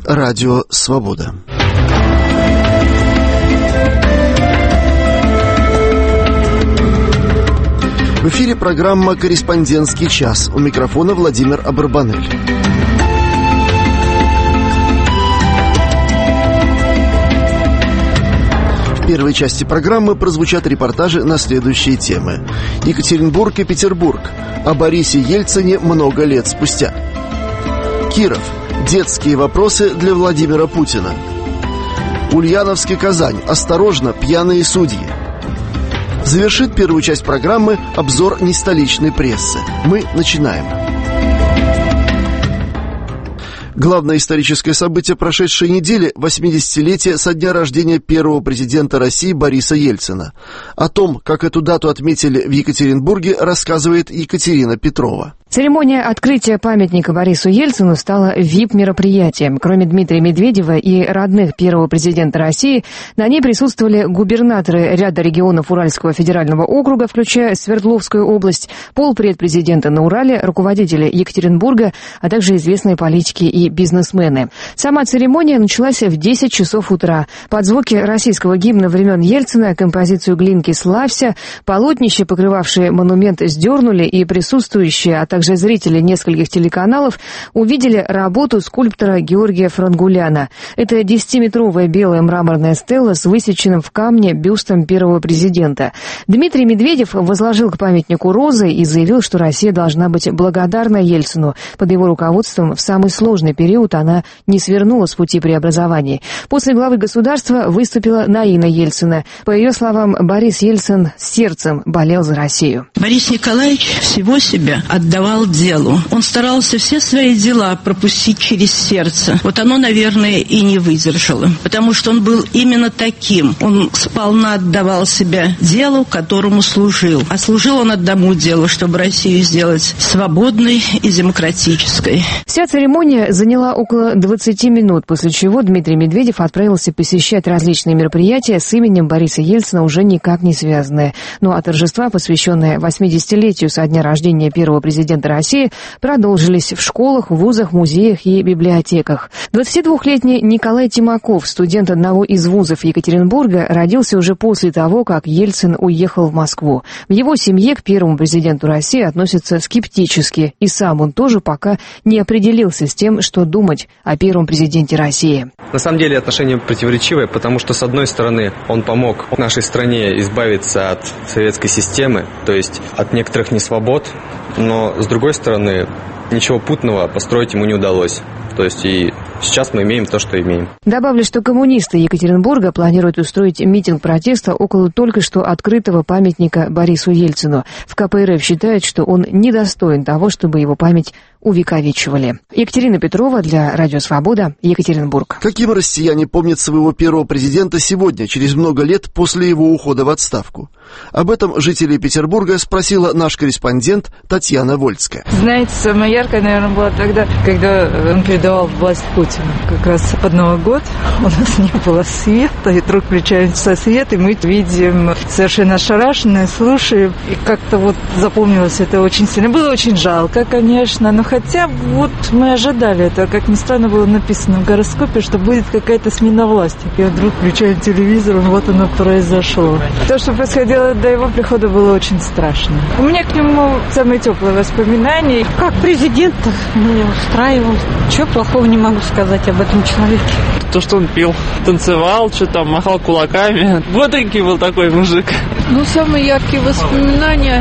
Радио Свобода. В эфире программа «Корреспондентский час». У микрофона Владимир Абарбанель. В первой части программы прозвучат репортажи на следующие темы. Екатеринбург и Петербург. О Борисе Ельцине много лет спустя. Киров. Детские вопросы для Владимира Путина. Ульяновск и Казань. Осторожно, пьяные судьи. Завершит первую часть программы обзор нестоличной прессы. Мы начинаем. Главное историческое событие прошедшей недели – 80-летие со дня рождения первого президента России Бориса Ельцина. О том, как эту дату отметили в Екатеринбурге, рассказывает Екатерина Петрова. Церемония открытия памятника Борису Ельцину стала VIP-мероприятием. Кроме Дмитрия Медведева и родных первого президента России, на ней присутствовали губернаторы ряда регионов Уральского федерального округа, включая Свердловскую область, полпред президента на Урале, руководители Екатеринбурга, а также известные политики и бизнесмены. Сама церемония началась в 10 часов утра. Под звуки российского гимна времен Ельцина, композицию Глинки «Славься», полотнище, покрывавшее монумент, сдернули, и присутствующие, а также зрители нескольких телеканалов увидели работу скульптора Георгия Франгуляна. Это 10-метровая белая мраморная стела с высеченным в камне бюстом первого президента. Дмитрий Медведев возложил к памятнику розы и заявил, что Россия должна быть благодарна Ельцину. Под его руководством в самый сложный период она не свернула с пути преобразований. После главы государства выступила Наина Ельцина. По ее словам, Борис Ельцин сердцем болел за Россию. Борис Николаевич всего себя отдавал делу. Он старался все свои дела пропустить через сердце. Вот оно, наверное, и не выдержало. Потому что он был именно таким. Он сполна отдавал себя делу, которому служил. А служил он одному делу, чтобы Россию сделать свободной и демократической. Вся церемония заняла около 20 минут, после чего Дмитрий Медведев отправился посещать различные мероприятия с именем Бориса Ельцина, уже никак не связанные. Ну а торжества, посвященные 80-летию со дня рождения первого президента России, продолжились в школах, вузах, музеях и библиотеках. 22-летний Николай Тимаков, студент одного из вузов Екатеринбурга, родился уже после того, как Ельцин уехал в Москву. В его семье к первому президенту России относятся скептически, и сам он тоже пока не определился с тем, что думать о первом президенте России. На самом деле отношение противоречивое, потому что, с одной стороны, он помог нашей стране избавиться от советской системы, то есть от некоторых несвобод, но, с другой стороны, ничего путного построить ему не удалось. То есть и сейчас мы имеем то, что имеем. Добавлю, что коммунисты Екатеринбурга планируют устроить митинг протеста около только что открытого памятника Борису Ельцину. В КПРФ считают, что он недостоин того, чтобы его память увековечивали. Екатерина Петрова для Радио Свобода, Екатеринбург. Каким россияне помнят своего первого президента сегодня, через много лет после его ухода в отставку? Об этом жителей Петербурга спросила наш корреспондент Татьяна Вольская. Знаете, самое яркое, наверное, было тогда, когда он передавал власть Путину. Как раз под Новый год у нас не было света, и вдруг включается свет, и мы видим совершенно ошарашенные, слушаем, и как-то вот запомнилось это очень сильно. Было очень жалко, конечно, но хотя вот мы ожидали этого. Как ни странно, было написано в гороскопе, что будет какая-то смена власти. И вдруг включаем телевизор, и вот оно произошло. То, что происходило до его прихода, было очень страшно. У меня к нему самые теплые воспоминания. Как президент меня устраивал. Чего плохого не могу сказать об этом человеке. То, что он пил, танцевал, что-то махал кулаками. Бодренький был такой мужик. Ну, самые яркие воспоминания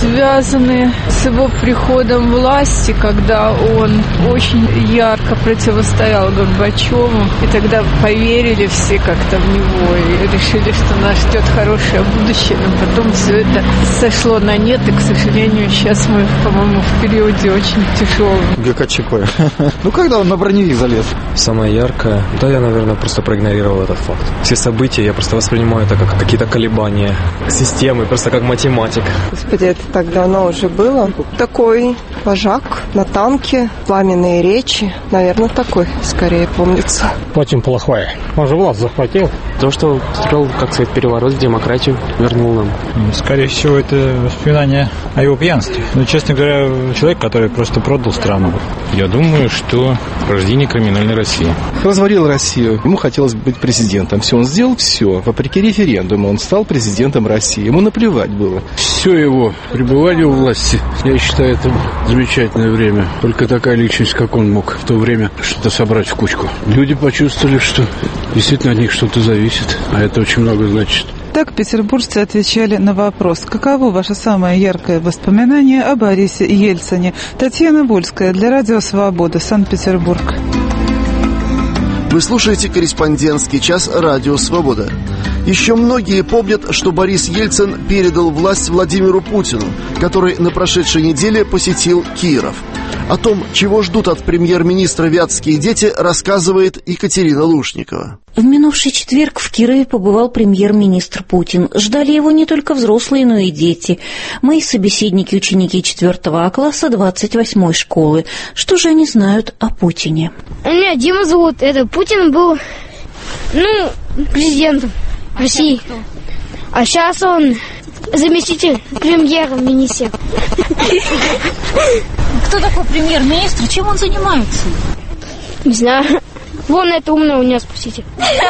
связаны с его приходом власти, когда он очень ярко противостоял Горбачеву. И тогда поверили все как-то в него и решили, что нас ждет хорошее будущее. Но потом все это сошло на нет, и, к сожалению, сейчас мы, по-моему, в периоде очень тяжелом. ГКЧП. Ну, когда он на броневик залез? Самое яркое? Да, я, наверное, просто проигнорировал этот факт. Все события я просто воспринимаю это как какие-то колебания системы, просто как математик. Господи, это так давно уже было. Такой вожак на танке, пламенные речи. Наверное, такой скорее помнится. Очень плохой. Он же власть захватил. То, что устроил, как сказать, переворот, демократию вернул нам. Скорее всего, это воспоминание о его пьянстве. Но, честно говоря, человек, который просто продал страну. Я думаю, что рождение криминальной России. Развалил Россию. Ему хотелось быть президентом. Все, он сделал все. Вопреки референдуму он стал президентом России. Ему наплевать было. Все его пребывание у власти, я считаю, это замечательное время. Только такая личность, как он, мог в то время что-то собрать в кучку. Люди почувствовали, что действительно от них что-то зависит, а это очень много значит. Так петербуржцы отвечали на вопрос: каково ваше самое яркое воспоминание о Борисе Ельцине? Татьяна Вольская для Радио Свобода, Санкт-Петербург. Вы слушаете «Корреспондентский час» Радио Свобода. Еще многие помнят, что Борис Ельцин передал власть Владимиру Путину, который на прошедшей неделе посетил Киров. О том, чего ждут от премьер-министра вятские дети, рассказывает Екатерина Лушникова. В минувший четверг в Кирове побывал премьер-министр Путин. Ждали его не только взрослые, но и дети. Мои собеседники, ученики 4 А класса 28-й школы. Что же они знают о Путине? Меня Дима зовут. Путин был, президентом России. А сейчас он заместитель премьер-министра. Кто такой премьер-министр? Чем он занимается? Не знаю. Вон это умное у меня спросите.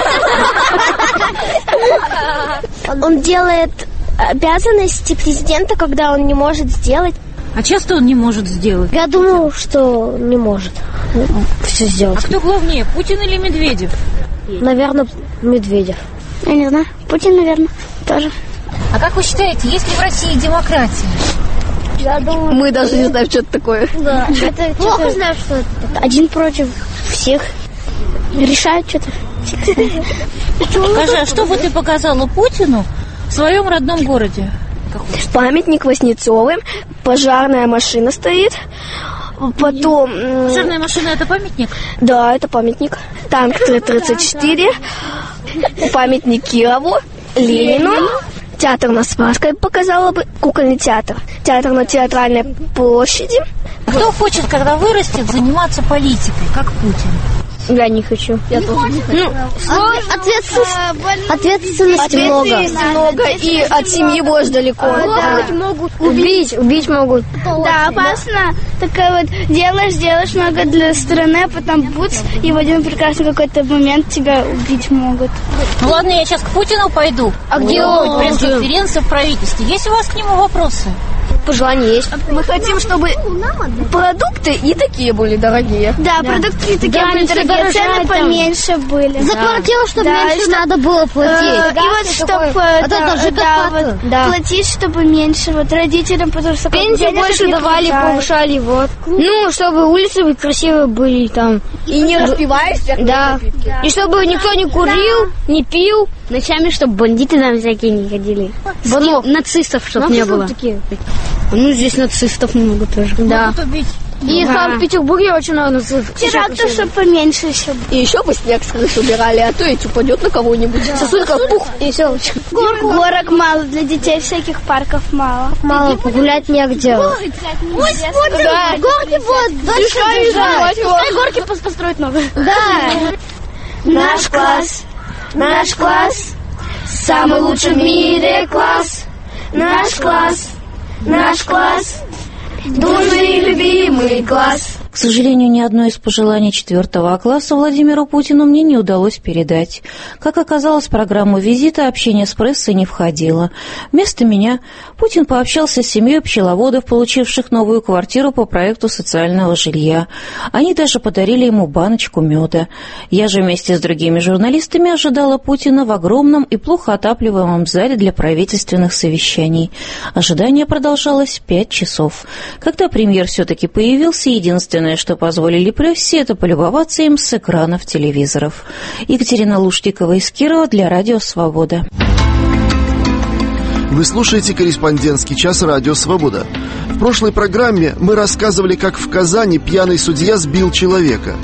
Он делает обязанности президента, когда он не может сделать. А часто он не может сделать? Я думаю, что не может все сделать. А кто главнее, Путин или Медведев? Наверное, Медведев. Я не знаю. Путин, наверное, тоже. А как вы считаете, есть ли в России демократия? Я думаю, мы даже не знаем, что это такое. Да. Это плохо знаем, что это. Один против всех. Решают что-то. Скажи, а что бы ты показала Путину в своем родном городе? Памятник Васнецовым, пожарная машина стоит. Потом... Пожарная машина — это памятник? Да, это памятник. Танк Т-34, памятник Кирову, Ленину. Театр на Спасской показала бы, кукольный театр. Театр на Театральной площади. Кто хочет, когда вырастет, заниматься политикой, как Путин? Я не хочу. Я тоже не хочу. Ответственности много. И от семьи будешь далеко. Могут убить могут. Да, опасно. Такое вот делаешь много для страны, а потом бутс, и в один прекрасный какой-то момент тебя убить могут. Ну ладно, я сейчас к Путину пойду. А где он? Пресс-конференция в правительстве. Есть у вас к нему вопросы? Пожелания есть. Мы хотим, чтобы продукты не такие были дорогие. Да, продукты не такие были дорогие, цены поменьше были. За квартиру, чтобы меньше надо было платить. И вот чтобы платить, чтобы меньше. Вот родителям, потому что пенсию больше давали, повышали. Вот. Чтобы улицы красивые были там. И не распиваешься. Да. И чтобы никто не курил, не пил. Ночами, чтобы бандиты там всякие не ходили. Нацистов, чтобы не было. Здесь нацистов много тоже. Да. И в Санкт-Петербурге очень много нацистов. Терактов, чтобы поменьше еще. И еще бы снег с крыши убирали, а то ведь упадет на кого-нибудь. Сосулька, пух, и все. Горок мало, для детей всяких парков мало. Мало, погулять негде. Горки будут. Пускай горки построить много. Да. Наш класс, самый лучший в мире класс. Наш класс, дружный и любимый класс. К сожалению, ни одно из пожеланий 4 А класса Владимиру Путину мне не удалось передать. Как оказалось, в программу визита общение с прессой не входило. Вместо меня Путин пообщался с семьей пчеловодов, получивших новую квартиру по проекту социального жилья. Они даже подарили ему баночку меда. Я же вместе с другими журналистами ожидала Путина в огромном и плохо отапливаемом зале для правительственных совещаний. Ожидание продолжалось 5 часов. Когда премьер все-таки появился, единственное, что позволили прессе, это полюбоваться им с экранов телевизоров. Екатерина Лушникова из Кирова для Радио Свобода. Вы слушаете «Корреспондентский час» Радио Свобода. В прошлой программе мы рассказывали, как в Казани пьяный судья сбил человека.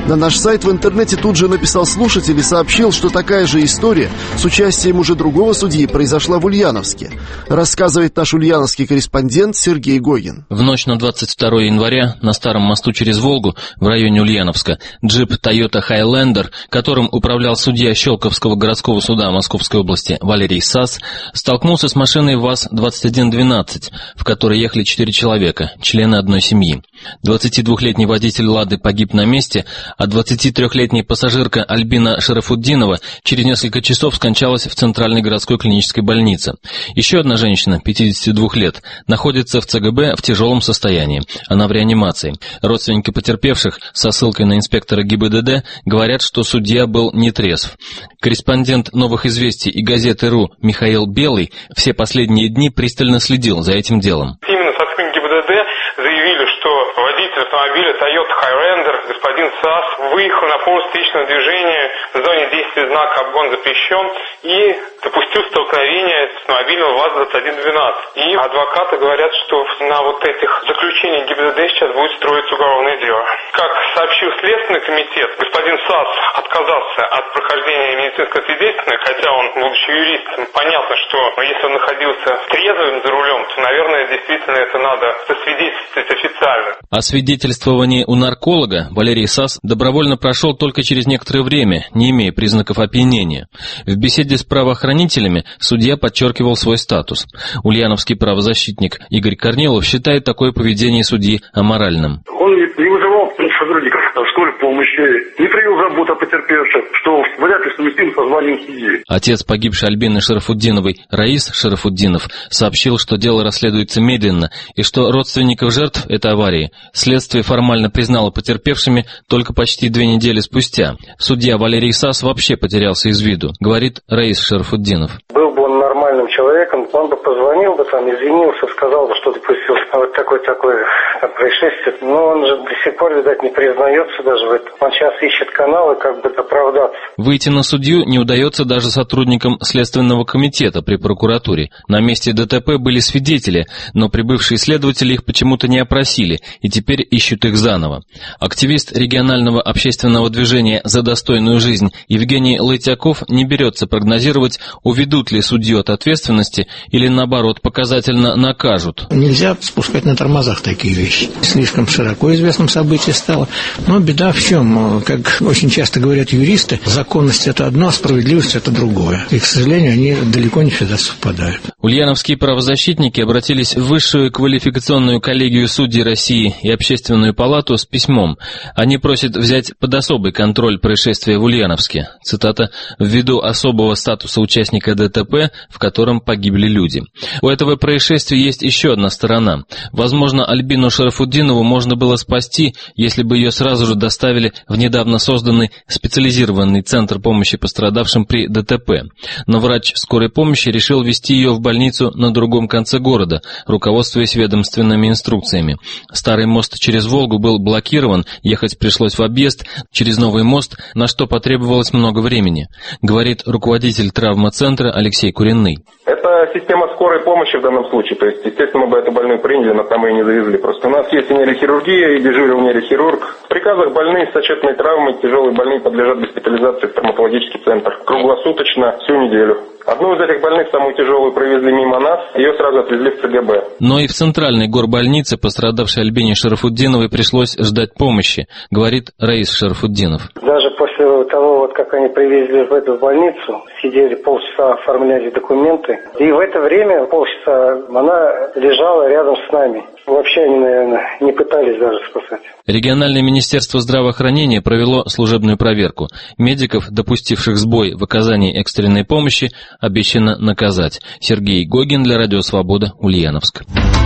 На наш сайт в интернете тут же написал слушатель и сообщил, что такая же история с участием уже другого судьи произошла в Ульяновске. Рассказывает наш ульяновский корреспондент Сергей Гогин. В ночь на 22 января на старом мосту через Волгу в районе Ульяновска джип Toyota Highlander, которым управлял судья Щелковского городского суда Московской области Валерий Сас, столкнулся с машиной ВАЗ-2112, в которой ехали 4 человека, члены одной семьи. 22-летний водитель «Лады» погиб на месте, а 23-летняя пассажирка Альбина Шарафутдинова через несколько часов скончалась в Центральной городской клинической больнице. Еще одна женщина, 52 лет, находится в ЦГБ в тяжелом состоянии. Она в реанимации. Родственники потерпевших со ссылкой на инспектора ГИБДД говорят, что судья был нетрезв. Корреспондент «Новых известий» и газеты «РУ» Михаил Белый все последние дни пристально следил за этим делом. Именно сотрудники ГИБДД заявили, что водитель автомобиля Toyota Highlander, господин Сас, выехал на полосу встречного движения в зоне действия знака «Обгон запрещен» и допустил столкновение с автомобилем ВАЗ-2112. И адвокаты говорят, что на вот этих заключениях ГИБДД сейчас будет строиться уголовное дело. Как сообщил Следственный комитет, господин Сас отказался от прохождения медицинского свидетельства, хотя он, будучи юристом, понятно, что если он находился трезвым за рулем, то, наверное, действительно это надо засвидетельствовать официально. Освидетельствование у нарколога Валерий Сас добровольно прошел только через некоторое время, не имея признаков опьянения. В беседе с правоохранителями судья подчеркивал свой статус. Ульяновский правозащитник Игорь Корнилов считает такое поведение судьи аморальным. Он не вызывал сотрудников скорой помощи, не проявил заботу о потерпевших, что вряд ли совместимо со званием судьи. Отец погибшей Альбины Шарафутдиновой, Раис Шарафутдинов, сообщил, что дело расследуется медленно и что родственников жертв этой аварии следствие формально признало потерпевшими только почти 2 недели спустя. Судья Валерий Сас вообще потерялся из виду, говорит Раис Шарафутдинов. Был бы он нормальным человеком, он бы позвонил бы, извинился, сказал бы, что допустил вот такое происшествие. Но он же до сих пор, видать, не признается даже в этом. Он сейчас ищет каналы, как бы оправдаться. Выйти на судью не удается даже сотрудникам Следственного комитета при прокуратуре. На месте ДТП были свидетели, но прибывшие следователи их почему-то не опросили и теперь ищут их заново. Активист регионального общественного движения «За достойную жизнь» Евгений Лытяков не берется прогнозировать, уведут ли судью от ответственности или, наоборот, показательно накажут. Нельзя спускать на тормозах такие вещи. Слишком широко известным событие стало. Но беда в чем? Как очень часто говорят юристы, законность – это одно, а справедливость – это другое. И, к сожалению, они далеко не всегда совпадают. Ульяновские правозащитники обратились в Высшую квалификационную коллегию судей России и Общественную палату с письмом. Они просят взять под особый контроль происшествия в Ульяновске. Цитата: «ввиду особого статуса участника ДТП, в котором погибли люди». У этого происшествия есть еще одна сторона. Возможно, Альбину Шарафутдинову можно было спасти, если бы ее сразу же доставили в недавно созданный специализированный центр помощи пострадавшим при ДТП. Но врач скорой помощи решил везти ее в больницу на другом конце города, руководствуясь ведомственными инструкциями. Старый мост через Волгу был блокирован, ехать пришлось в объезд через новый мост, на что потребовалось много времени, говорит руководитель травмоцентра Алексей Куренный. Это система скорой помощи в данном случае. То есть, естественно, мы бы эту больную приняли, но там ее не завезли. Просто у нас есть и нейрохирургия, и дежурил нейрохирург. В приказах больные с отчетной травмой, тяжелые больные подлежат госпитализации в травматологический центр. Круглосуточно, всю неделю. Одну из этих больных, самую тяжелую, провезли мимо нас, ее сразу отвезли в ЦГБ. Но и в центральной горбольнице пострадавшей Альбине Шарафутдиновой пришлось ждать помощи, говорит Раис Шарафутдинов. Даже после того, как они привезли в эту больницу, сидели полчаса, оформляли документы. И в это время, полчаса, она лежала рядом с нами. Вообще они, наверное, не пытались даже спасать. Региональное министерство здравоохранения провело служебную проверку. Медиков, допустивших сбой в оказании экстренной помощи, обещано наказать. Сергей Гогин для Радио Свобода, Ульяновск.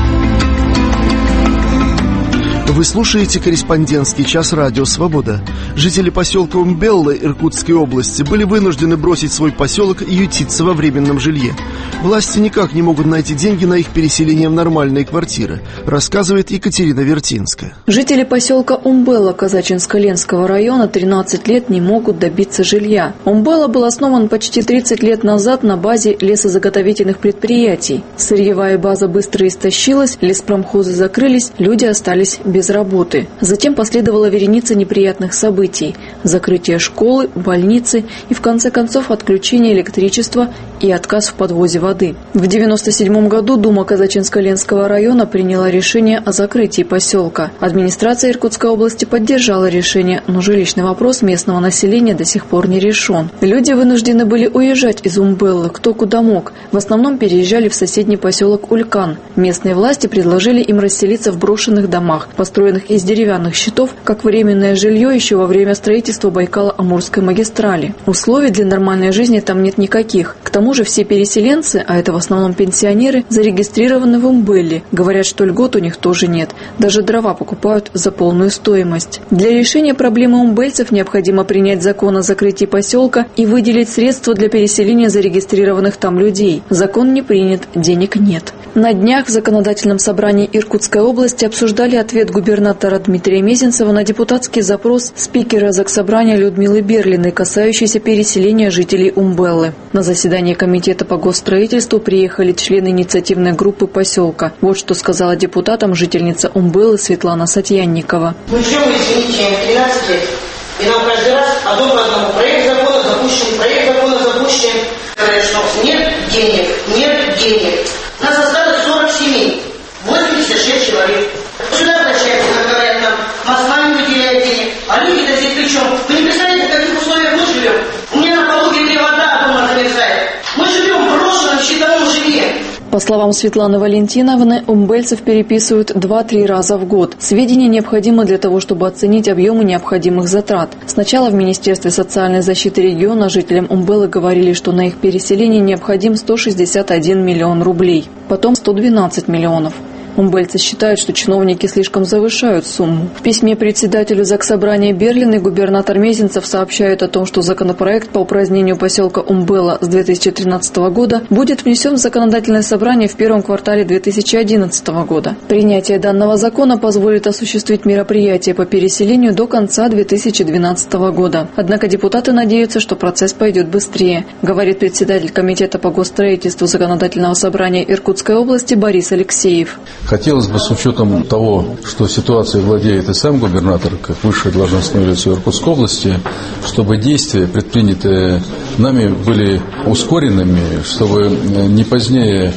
Вы слушаете корреспондентский час «Радио Свобода». Жители поселка Умбелла Иркутской области были вынуждены бросить свой поселок и ютиться во временном жилье. Власти никак не могут найти деньги на их переселение в нормальные квартиры, рассказывает Екатерина Вертинская. Жители поселка Умбелла Казачинско-Ленского района 13 лет не могут добиться жилья. Умбелла был основан почти 30 лет назад на базе лесозаготовительных предприятий. Сырьевая база быстро истощилась, леспромхозы закрылись, люди остались без без работы. Затем последовала вереница неприятных событий – закрытие школы, больницы и, в конце концов, отключение электричества и отказ в подвозе воды. В 1997 году Дума Казачинско-Ленского района приняла решение о закрытии поселка. Администрация Иркутской области поддержала решение, но жилищный вопрос местного населения до сих пор не решен. Люди вынуждены были уезжать из Умбеллы, кто куда мог. В основном переезжали в соседний поселок Улькан. Местные власти предложили им расселиться в брошенных домах, построенных из деревянных щитов, как временное жилье еще во время строительства Байкало-Амурской магистрали. Условий для нормальной жизни там нет никаких. К тому же все переселенцы, а это в основном пенсионеры, зарегистрированы в Умбелле. Говорят, что льгот у них тоже нет. Даже дрова покупают за полную стоимость. Для решения проблемы умбельцев необходимо принять закон о закрытии поселка и выделить средства для переселения зарегистрированных там людей. Закон не принят, денег нет. На днях в законодательном собрании Иркутской области обсуждали ответ губернатора Дмитрия Мезенцева на депутатский запрос спикера Заксобрания Людмилы Берлиной, касающийся переселения жителей Умбеллы. На заседание комитета по госстроительству приехали члены инициативной группы поселка. Вот что сказала депутатам жительница Умбеллы Светлана Сатьянникова. Мы живем, извините, 13 лет. И нам каждый раз одно по одному. Проект закона запущен. Говорят, что нет денег. Нас осталось 40 семей, 86 человек. Сюда обращаются, говорят нам, Москва не выделяет денег. А люди-то здесь при чем? Вы не представляете, в каких условиях мы живем? У меня на полу где вода дома замерзает. Мы живем в брошенном щитовом жилье. По словам Светланы Валентиновны, умбельцев переписывают 2-3 раза в год. Сведения необходимы для того, чтобы оценить объемы необходимых затрат. Сначала в Министерстве социальной защиты региона жителям Умбеллы говорили, что на их переселение необходим 161 миллион рублей, потом 112 миллионов. Умбельцы считают, что чиновники слишком завышают сумму. В письме председателю Заксобрания Берлиной губернатор Мезенцев сообщает о том, что законопроект по упразднению поселка Умбелла с 2013 года будет внесен в законодательное собрание в первом квартале 2011 года. Принятие данного закона позволит осуществить мероприятия по переселению до конца 2012 года. Однако депутаты надеются, что процесс пойдет быстрее, говорит председатель комитета по госстроительству законодательного собрания Иркутской области Борис Алексеев. Хотелось бы с учетом того, что ситуацией владеет и сам губернатор, как высшее должностное лицо Иркутской области, чтобы действия, предпринятые нами, были ускоренными, чтобы не позднее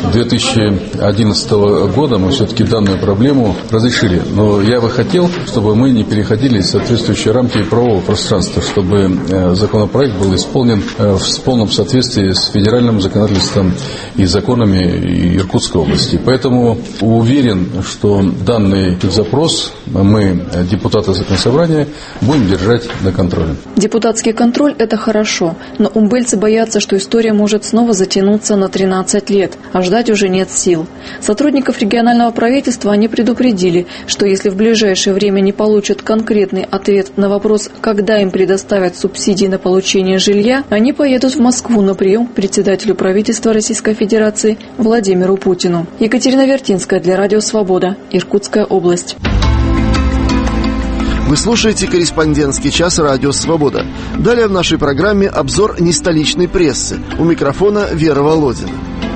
2011 года мы все-таки данную проблему разрешили. Но я бы хотел, чтобы мы не переходили соответствующие рамки правового пространства, чтобы законопроект был исполнен в полном соответствии с федеральным законодательством и законами Иркутской области. Поэтому уверен, что данный запрос мы, депутаты Законсобрания, будем держать на контроле. Депутатский контроль – это хорошо, но умбельцы боятся, что история может снова затянуться на 13 лет, а ждать уже нет сил. Сотрудников регионального правительства они предупредили, что если в ближайшее время не получат конкретный ответ на вопрос, когда им предоставят субсидии на получение жилья, они поедут в Москву на прием к председателю правительства Российской Федерации Владимиру Путину. Екатерина Вертинская для Радио Свобода, Иркутская область. Вы слушаете «Корреспондентский час» Радио Свобода. Далее в нашей программе обзор нестоличной прессы. У микрофона Вера Володина.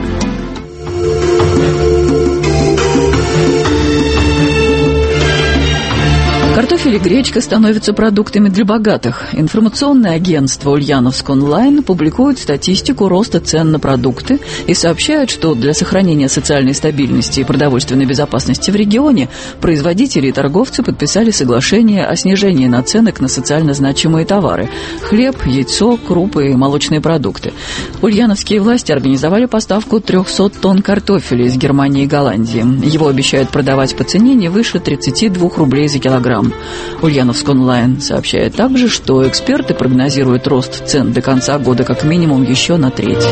Картофель и гречка становятся продуктами для богатых. Информационное агентство «Ульяновск онлайн» публикует статистику роста цен на продукты и сообщает, что для сохранения социальной стабильности и продовольственной безопасности в регионе производители и торговцы подписали соглашение о снижении наценок на социально значимые товары – хлеб, яйцо, крупы и молочные продукты. Ульяновские власти организовали поставку 300 тонн картофеля из Германии и Голландии. Его обещают продавать по цене не выше 32 рублей за килограмм. Ульяновск онлайн сообщает также, что эксперты прогнозируют рост цен до конца года как минимум еще на треть.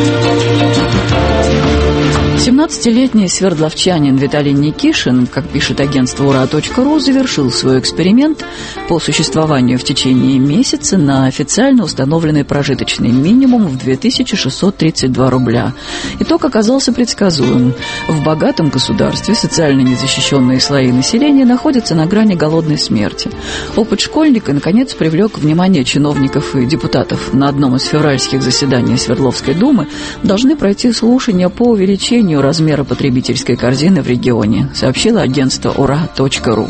17-летний свердловчанин Виталий Никишин, как пишет агентство ура.ру, завершил свой эксперимент по существованию в течение месяца на официально установленный прожиточный минимум в 2632 рубля. Итог оказался предсказуем. В богатом государстве социально незащищенные слои населения находятся на грани голодной смерти. Опыт школьника, наконец, привлек внимание чиновников и депутатов. На одном из февральских заседаний Свердловской думы должны пройти слушания по увеличению увеличению размера потребительской корзины в регионе, сообщило агентство ура.ру.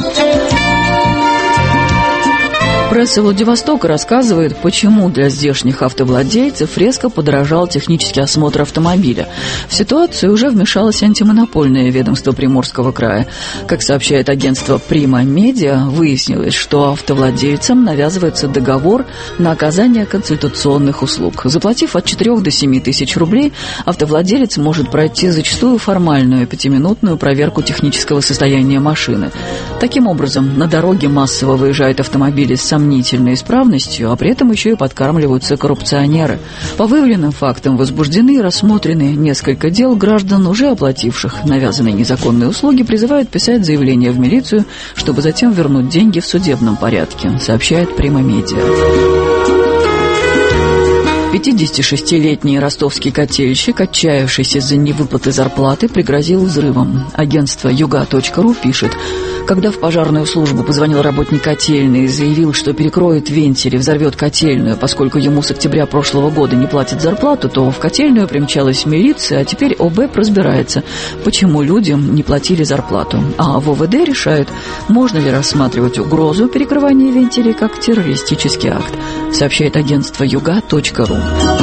Пресса Владивостока рассказывает, почему для здешних автовладельцев резко подорожал технический осмотр автомобиля. В ситуацию уже вмешалось антимонопольное ведомство Приморского края. Как сообщает агентство «Прима Медиа», выяснилось, что автовладельцам навязывается договор на оказание консультационных услуг. Заплатив от 4 до 7 тысяч рублей, автовладелец может пройти зачастую формальную 5-минутную проверку технического состояния машины. Таким образом, на дороге массово выезжают автомобили с сомнительной исправностью, а при этом еще и подкармливаются коррупционеры. По выявленным фактам возбуждены и рассмотрены несколько дел граждан, уже оплативших навязанные незаконные услуги, призывают писать заявление в милицию, чтобы затем вернуть деньги в судебном порядке, сообщает Прима Медиа. 56-летний ростовский котельщик, отчаявшийся из-за невыплаты зарплаты, пригрозил взрывом. Агентство Юга.ру пишет: когда в пожарную службу позвонил работник котельной и заявил, что перекроет вентиль и взорвет котельную, поскольку ему с октября прошлого года не платят зарплату, то в котельную примчалась милиция, а теперь ОБЭП разбирается, почему людям не платили зарплату. А в ОВД решают, можно ли рассматривать угрозу перекрывания вентилей как террористический акт, сообщает агентство Юга.ру.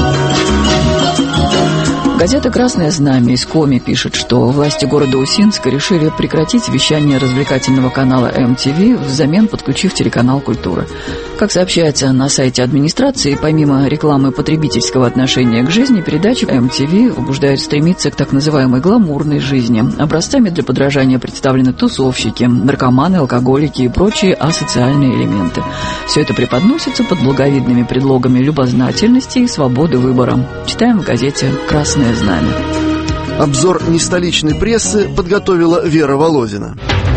Газета «Красное знамя» из Коми пишет, что власти города Усинска решили прекратить вещание развлекательного канала MTV, взамен подключив телеканал «Культура». Как сообщается на сайте администрации, помимо рекламы потребительского отношения к жизни, передачи MTV побуждают стремиться к так называемой гламурной жизни. Образцами для подражания представлены тусовщики, наркоманы, алкоголики и прочие асоциальные элементы. Все это преподносится под благовидными предлогами любознательности и свободы выбора. Читаем в газете «Красное знамя». Обзор нестоличной прессы подготовила Вера Володина.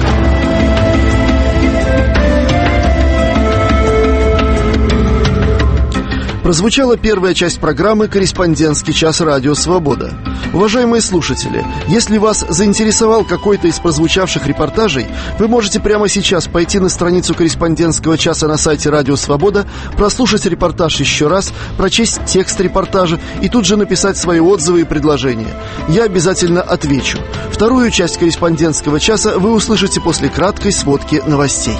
Прозвучала первая часть программы «Корреспондентский час. Радио Свобода». Уважаемые слушатели, если вас заинтересовал какой-то из прозвучавших репортажей, вы можете прямо сейчас пойти на страницу «Корреспондентского часа» на сайте «Радио Свобода», прослушать репортаж еще раз, прочесть текст репортажа и тут же написать свои отзывы и предложения. Я обязательно отвечу. Вторую часть «Корреспондентского часа» вы услышите после краткой сводки новостей.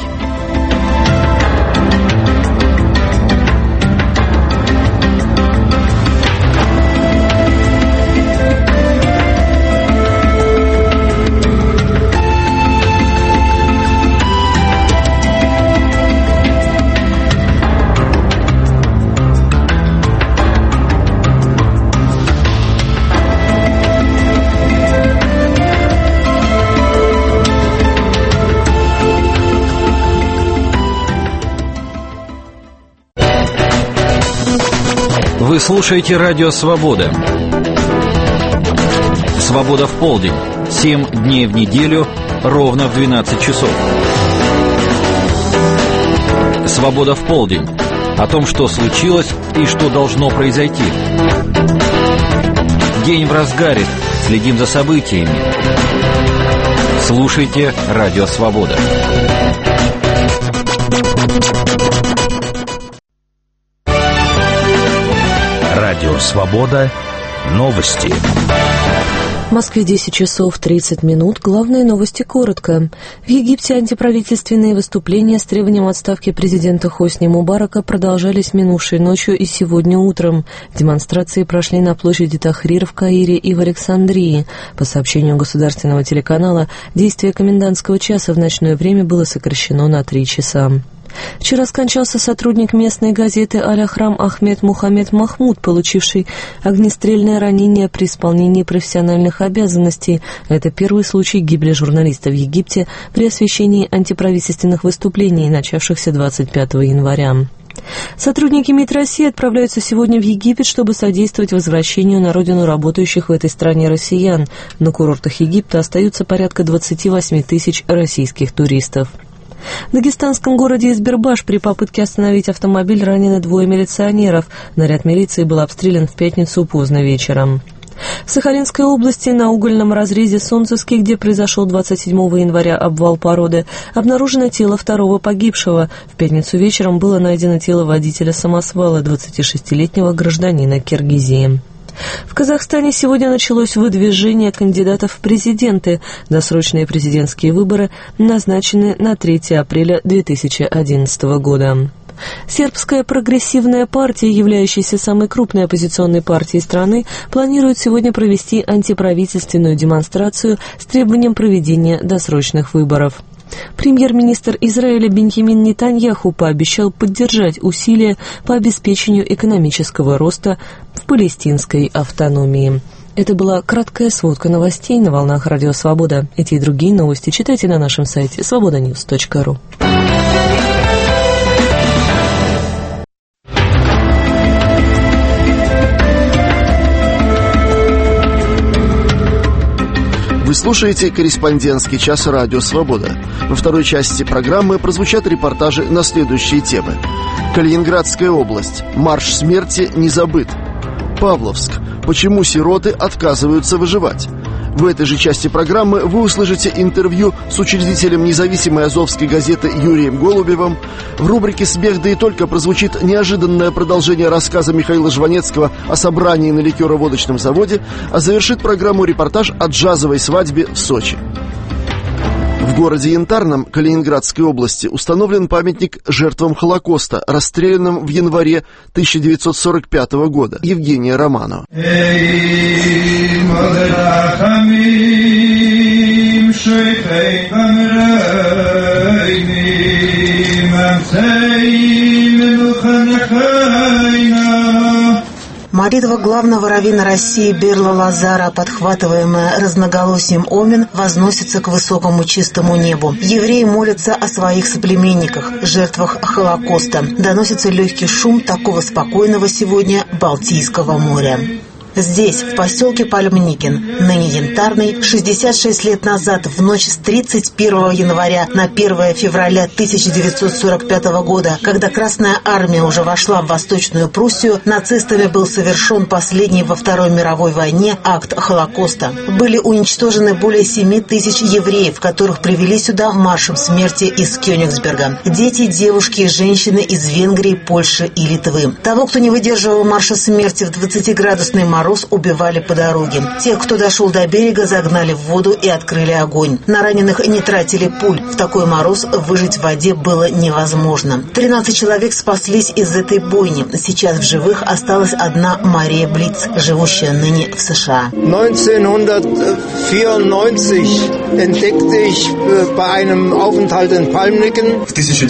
Вы слушаете «Радио Свобода». «Свобода в полдень». 7 дней в неделю, ровно в 12 часов. «Свобода в полдень». О том, что случилось и что должно произойти. День в разгаре. Следим за событиями. Слушайте «Радио Свобода». Радио «Свобода». Новости. В Москве 10 часов 30 минут. Главные новости коротко. В Египте антиправительственные выступления с требованием отставки президента Хосни Мубарака продолжались минувшей ночью и сегодня утром. Демонстрации прошли на площади Тахрир в Каире и в Александрии. По сообщению государственного телеканала, действие комендантского часа в ночное время было сокращено на 3 часа. Вчера скончался сотрудник местной газеты «Аль-Ахрам» Ахмед Мухаммед Махмуд, получивший огнестрельное ранение при исполнении профессиональных обязанностей. Это первый случай гибели журналиста в Египте при освещении антиправительственных выступлений, начавшихся 25 января. Сотрудники МИД России отправляются сегодня в Египет, чтобы содействовать возвращению на родину работающих в этой стране россиян. На курортах Египта остаются порядка 28 тысяч российских туристов. В дагестанском городе Избербаш при попытке остановить автомобиль ранены 2 милиционеров. Наряд милиции был обстрелян в пятницу поздно вечером. В Сахалинской области на угольном разрезе Солнцевский, где произошел 27 января обвал породы, обнаружено тело 2-го погибшего. В пятницу вечером было найдено тело водителя самосвала, 26-летнего гражданина Киргизии. В Казахстане сегодня началось выдвижение кандидатов в президенты. Досрочные президентские выборы назначены на 3 апреля 2011 года. Сербская прогрессивная партия, являющаяся самой крупной оппозиционной партией страны, планирует сегодня провести антиправительственную демонстрацию с требованием проведения досрочных выборов. Премьер-министр Израиля Беньямин Нетаньяху пообещал поддержать усилия по обеспечению экономического роста в палестинской автономии. Это была краткая сводка новостей на волнах Радио Свобода. Эти и другие новости читайте на нашем сайте svobodanews.ru. Вы слушаете «Корреспондентский час» Радио Свобода. Во второй части программы прозвучат репортажи на следующие темы. Калининградская область. Марш смерти не забыт. Павловск. Почему сироты отказываются выживать? В этой же части программы вы услышите интервью с учредителем независимой азовской газеты Юрием Голубевым. В рубрике «Смех да и только» прозвучит неожиданное продолжение рассказа Михаила Жванецкого о собрании на ликероводочном заводе, а завершит программу репортаж о джазовой свадьбе в Сочи. В городе Янтарном Калининградской области установлен памятник жертвам Холокоста, расстрелянным в январе 1945 года. Евгения Романо. Молитва главного раввина России Берла Лазара, подхватываемая разноголосием омен, возносится к высокому чистому небу. Евреи молятся о своих соплеменниках, жертвах Холокоста. Доносится легкий шум такого спокойного сегодня Балтийского моря. Здесь, в поселке Пальмникин, ныне Янтарный, 66 лет назад, в ночь с 31 января на 1 февраля 1945 года, когда Красная Армия уже вошла в Восточную Пруссию, нацистами был совершен последний во Второй мировой войне акт Холокоста. Были уничтожены более 7 тысяч евреев, которых привели сюда маршем смерти из Кёнигсберга. Дети, девушки и женщины из Венгрии, Польши и Литвы. Того, кто не выдерживал марша смерти в 20-градусный мороз, убивали по дороге. Тех, кто дошел до берега, загнали в воду и открыли огонь. На раненых не тратили пуль. В такой мороз выжить в воде было невозможно. 13 человек спаслись из этой бойни. Сейчас в живых осталась одна Мария Блиц, живущая ныне в США. 1994 entdeckte ich bei einem Aufenthalt in Palmnicken. В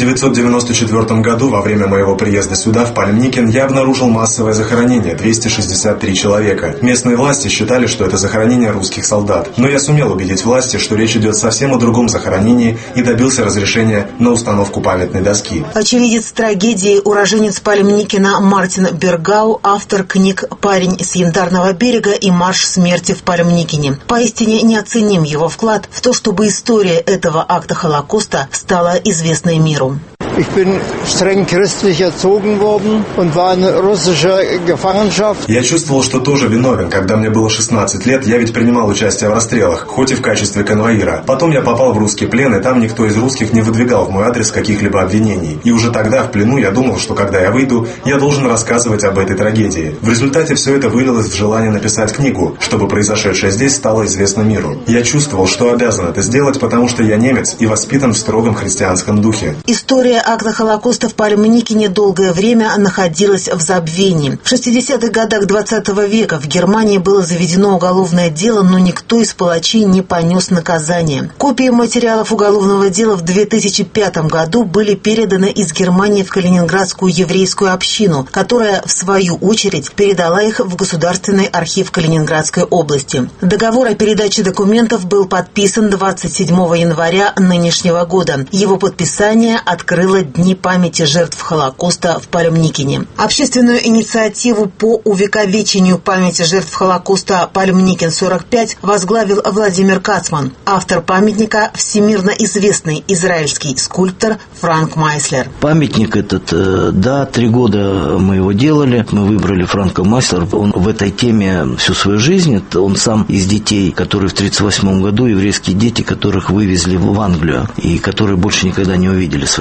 1994 году, во время моего приезда сюда, в Пальмникин, я обнаружил массовое захоронение – 263 человека. Местные власти считали, что это захоронение русских солдат. Но я сумел убедить власти, что речь идет совсем о другом захоронении, и добился разрешения на установку памятной доски. Очевидец трагедии, уроженец Пальмникина Мартин Бергау, автор книг «Парень с Янтарного берега» и «Марш смерти в Пальмникине». Поистине неоценим его вклад в то, чтобы история этого акта Холокоста стала известной миру. Ich bin streng christlich erzogen worden und war in russischer Gefangenschaft. Я чувствовал, что тоже виновен. Когда мне было 16 лет, я ведь принимал участие в расстрелах, хоть и в качестве конвоира. Потом я попал в русский плен, и там никто из русских не выдвигал в мой адрес каких-либо обвинений. И уже тогда, в плену, я думал, что когда я выйду, я должен рассказывать об этой трагедии. В результате все это вылилось в желание написать книгу, чтобы произошедшее здесь стало известно миру. Я чувствовал, что обязан это сделать, потому что я немец и воспитан в строгом христианском духе. История акта Холокоста в Пальмникине долгое время находилась в забвении. В 60-х годах 20 века в Германии было заведено уголовное дело, но никто из палачей не понес наказание. Копии материалов уголовного дела в 2005 году были переданы из Германии в Калининградскую еврейскую общину, которая, в свою очередь, передала их в Государственный архив Калининградской области. Договор о передаче документов был подписан 27 января нынешнего года. Его подписание открыло Дни памяти жертв Холокоста в Пальмникине. Общественную инициативу по увековечению памяти жертв Холокоста «Пальмникин-45» возглавил Владимир Кацман, автор памятника – всемирно известный израильский скульптор Франк Майслер. Памятник этот, да, 3 года мы его делали. Мы выбрали Франка Майслера. Он в этой теме всю свою жизнь. Он сам из детей, которые в 1938 году, еврейские дети, которых вывезли в Англию и которые больше никогда не увидели своих родителей.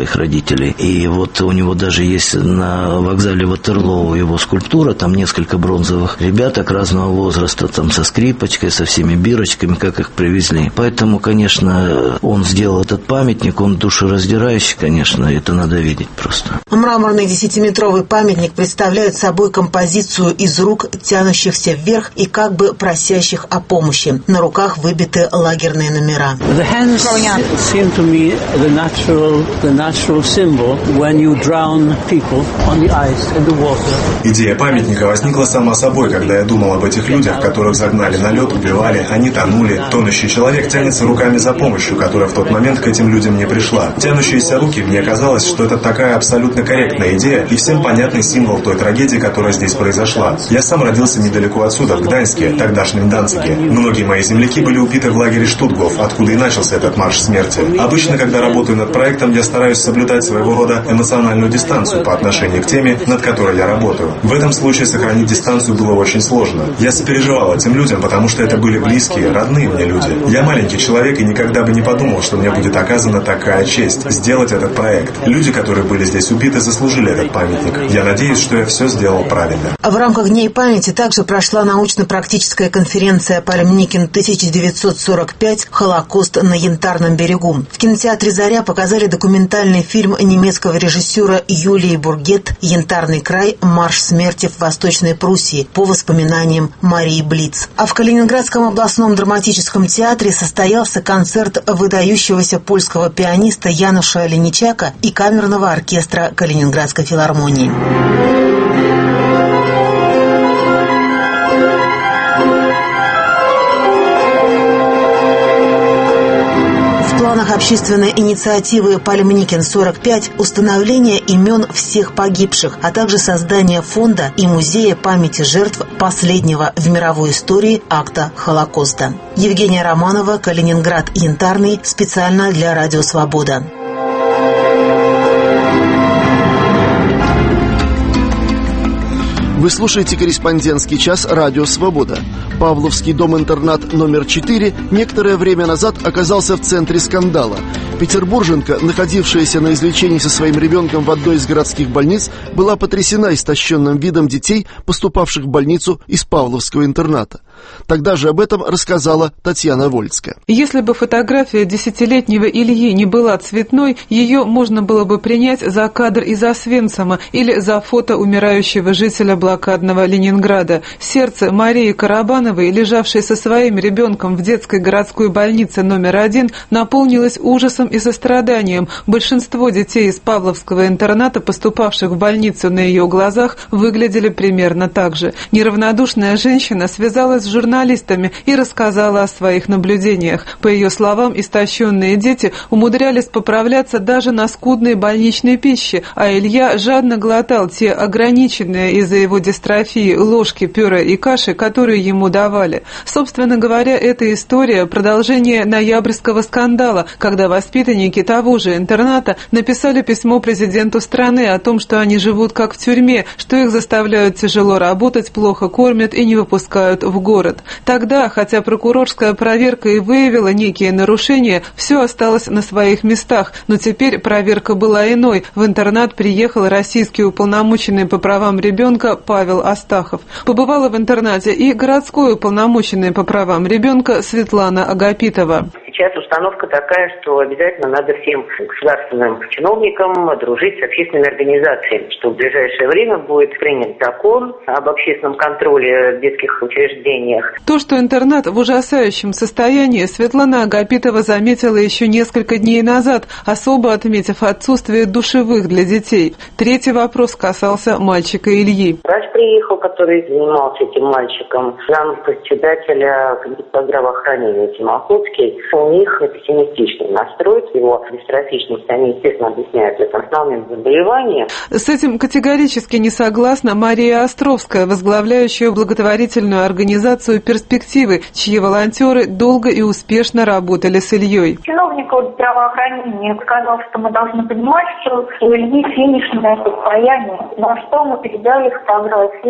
родителей. И вот у него даже есть на вокзале Ватерлоу его скульптура, там несколько бронзовых ребяток разного возраста, там со скрипочкой, со всеми бирочками, как их привезли. Поэтому, конечно, он сделал этот памятник, он душераздирающий, конечно, это надо видеть просто. Мраморный 10-метровый памятник представляет собой композицию из рук, тянущихся вверх и как бы просящих о помощи. На руках выбиты лагерные номера. Идея памятника возникла сама собой, когда я думал об этих людях, которых загнали на лед, убивали, они тонули. Тонущий человек тянется руками за помощью, которая в тот момент к этим людям не пришла. Тянущиеся руки, мне казалось, что это такая абсолютно корректная идея и всем понятный символ той трагедии, которая здесь произошла. Я сам родился недалеко отсюда, в Гданьске, тогдашнем Данциге. Многие мои земляки были убиты в лагере Штутгоф, откуда и начался этот марш смерти. Обычно, когда работаю над проектом, я стараюсь соблюдать своего рода эмоциональную дистанцию по отношению к теме, над которой я работаю. В этом случае сохранить дистанцию было очень сложно. Я сопереживал этим людям, потому что это были близкие, родные мне люди. Я маленький человек и никогда бы не подумал, что мне будет оказана такая честь сделать этот проект. Люди, которые были здесь убиты, заслужили этот памятник. Я надеюсь, что я все сделал правильно. В рамках Дней памяти также прошла научно-практическая конференция «Пальмникин 1945. Холокост на Янтарном берегу». В кинотеатре «Заря» показали документальный фильм немецкого режиссера Юлии Бургет «Янтарный край. Марш смерти в Восточной Пруссии» по воспоминаниям Марии Блиц. А в Калининградском областном драматическом театре состоялся концерт выдающегося польского пианиста Януша Леничака и камерного оркестра Калининградской филармонии. В планах общественной инициативы «Пальмникин-45» установление имен всех погибших, а также создание фонда и музея памяти жертв последнего в мировой истории акта Холокоста. Евгения Романова, Калининград, Янтарный, специально для Радио Свобода. Вы слушаете «Корреспондентский час» Радио «Свобода». Павловский дом-интернат номер 4 некоторое время назад оказался в центре скандала. Петербурженка, находившаяся на излечении со своим ребенком в одной из городских больниц, была потрясена истощенным видом детей, поступавших в больницу из Павловского интерната. Тогда же об этом рассказала Татьяна Вольская. Если бы фотография 10-летнего Ильи не была цветной, ее можно было бы принять за кадр из Освенцима или за фото умирающего жителя блокадного Ленинграда. Сердце Марии Карабановой, лежавшей со своим ребенком в детской городской больнице номер 1, наполнилось ужасом и состраданием. Большинство детей из Павловского интерната, поступавших в больницу на ее глазах, выглядели примерно так же. Неравнодушная женщина связалась с журналистами и рассказала о своих наблюдениях. По ее словам, истощенные дети умудрялись поправляться даже на скудной больничной пище, а Илья жадно глотал те ограниченные из-за его дистрофии ложки пюре и каши, которые ему давали. Собственно говоря, эта история – продолжение ноябрьского скандала, когда воспитанники того же интерната написали письмо президенту страны о том, что они живут как в тюрьме, что их заставляют тяжело работать, плохо кормят и не выпускают в город. Тогда, хотя прокурорская проверка и выявила некие нарушения, все осталось на своих местах, но теперь проверка была иной. В интернат приехал российский уполномоченный по правам ребенка Павел Астахов. Побывала в интернате и городской уполномоченный по правам ребенка Светлана Агапитова. Сейчас установка такая, что обязательно надо всем государственным чиновникам дружить с общественными организациями, что в ближайшее время будет принят закон об общественном контроле в детских учреждениях. То, что интернат в ужасающем состоянии, Светлана Агапитова заметила еще несколько дней назад, особо отметив отсутствие душевых для детей. Третий вопрос касался мальчика Ильи. Врач приехал, который занимался этим мальчиком, зам председателя комитета здравоохранения Тимоходский. У них пессимистичный настрой, его дистрофичность, они, естественно, объясняют это основным заболеванием. С этим категорически не согласна Мария Островская, возглавляющая благотворительную организацию «Перспективы», чьи волонтеры долго и успешно работали с Ильей. Чиновник здравоохранения сказал, что мы должны понимать, что у Ильи финишное состояние, на что мы передали фотографии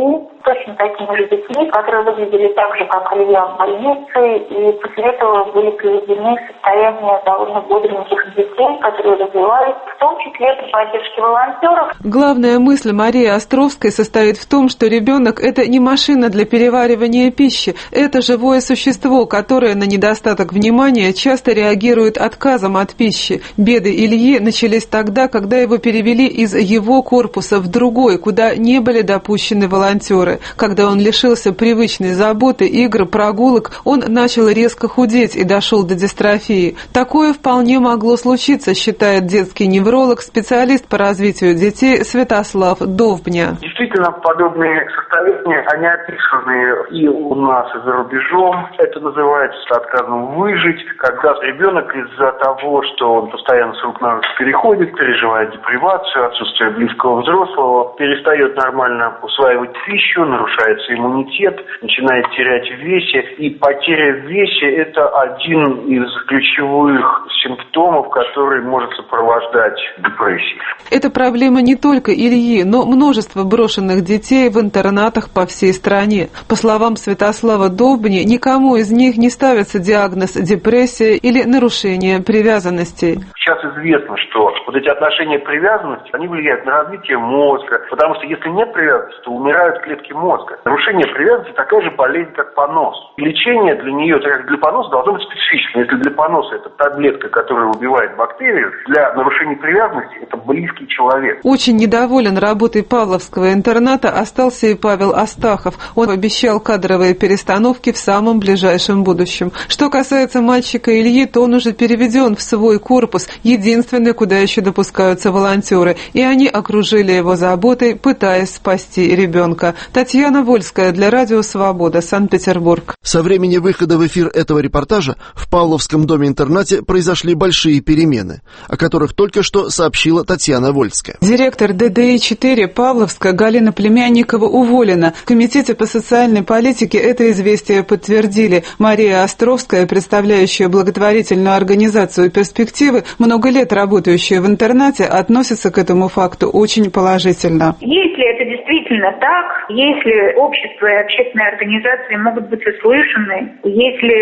точно такими же детьми, которые выглядели так же, как Илья в больнице, и после этого были приведены в состояние довольно бодреньких детей, которые развивались, в том числе при поддержке волонтеров. Главная мысль Марии Островской состоит в том, что ребенок – это не машина для переваривания пищи, это живое существо, которое на недостаток внимания часто реагирует отказом от пищи. Беды Ильи начались тогда, когда его перевели из его корпуса в другой, куда не были допущены волонтеры. Когда он лишился привычной заботы, игр, прогулок, он начал резко худеть и дошел до дистрофии. Такое вполне могло случиться, считает детский невролог, специалист по развитию детей Святослав Довбня. Действительно, подобные состояния, они описаны и у нас, и за рубежом. Это называется отказом выжить, когда ребенок из-за того, что он постоянно с рук на руки переходит, переживает депривацию, отсутствие близкого взрослого, перестает нормально усваивать пищу, нарушается иммунитет, начинает терять в весе. И потеря в весе – это один из ключевых симптомов, который может сопровождать депрессию. Это проблема не только Ильи, но множество брошенных детей в интернатах по всей стране. По словам Святослава Довбни, никому из них не ставится диагноз депрессия или нарушение привязанностей. Сейчас известно, что вот эти отношения привязанности, они влияют на развитие мозга, потому что если нет привязанности, то умирают клетки мозга. Нарушение привязанности такая же болезнь, как понос. Лечение для нее, так как для поноса, должно быть специфичным. Если для поноса это таблетка, которая убивает бактерию, для нарушения привязанности это близкий человек. Очень недоволен работой Павловского интерната остался и Павел Астахов. Он обещал кадровые перестановки в самом ближайшем будущем. Что касается мальчика Ильи, то он уже переведен в свой корпус, единственный, куда еще допускаются волонтеры, и они окружили его заботой, пытаясь спасти ребенка. Татьяна Вольская для Радио Свобода, Санкт-Петербург. Со времени выхода в эфир этого репортажа в Павловском доме-интернате произошли большие перемены, о которых только что сообщила Татьяна Вольская. Директор ДДИ-4 Павловска Галина Племянникова уволена. В Комитете по социальной политике это известие подтвердили. Мария Островская, представляющая благотворительную организацию «Перспективы», много лет работающая в интернате, относится к этому факту очень положительно. Если это действительно так, если общество и общественные организации могут быть услышаны, если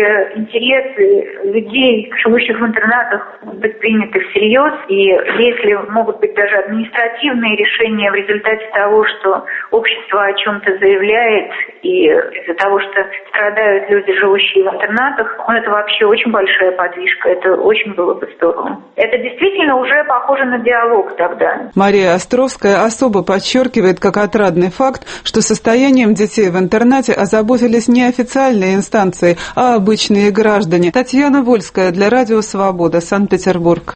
интересы людей, живущих в интернатах, могут быть приняты всерьез, и если могут быть даже административные решения в результате того, что общество о чем-то заявляет, и из-за того, что страдают люди, живущие в интернатах, это вообще очень большая подвижка, это очень было бы здорово. Это действительно уже похоже на диалог тогда. Мария Островская особо подчеркивает, как отрадный факт, что состоянием детей в интернате озаботились не официальные инстанции, а обычные граждане. Татьяна Вольская для Радио Свобода, Санкт-Петербург.